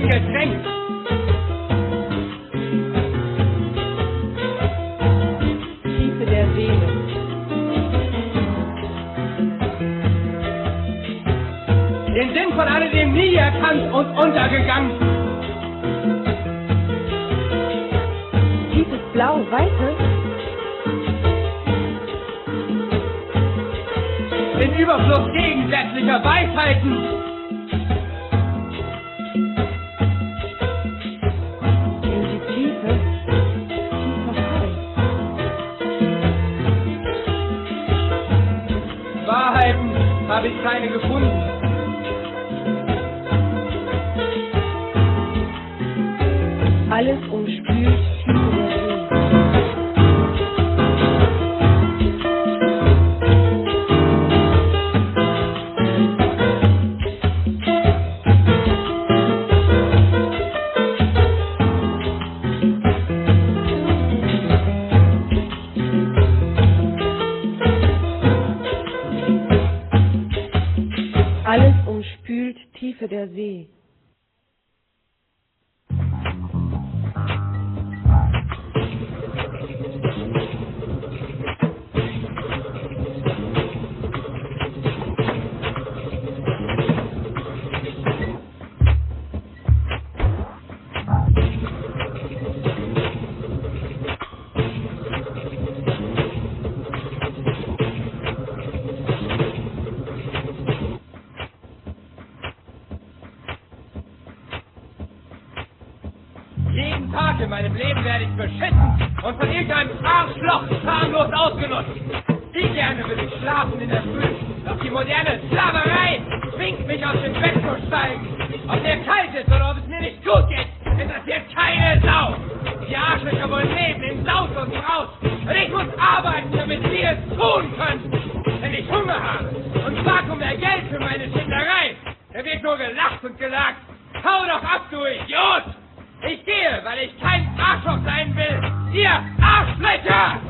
Getränk. Tiefe der Seele. Den Sinn von alledem nie erkannt und untergegangen. Tiefes Blau, Weite. Den Überfluss gegensätzlicher Weisheiten. In die Tiefe. Tiefer Fall. Wahrheiten habe ich keine gefunden. Alles umspült Tiefe der See. Alles umspült Tiefe der See. Jeden Tag in meinem Leben werde ich beschissen und von irgendeinem Arschloch schamlos ausgenutzt. Wie gerne will ich schlafen in der Früh, doch die moderne Sklaverei zwingt mich aus dem Bett zu steigen. Ob mir kalt ist oder ob es mir nicht gut geht, interessiert keine Sau. Die Arschlöcher wollen leben in Saus und Braus und ich muss arbeiten, damit sie es tun können. Wenn ich Hunger habe und frag um mehr Geld für meine Schinderei, da wird nur gelacht und gesagt, hau doch ab, du Idiot! Ich gehe, weil ich kein Arschloch sein will! Ihr Arschlöcher!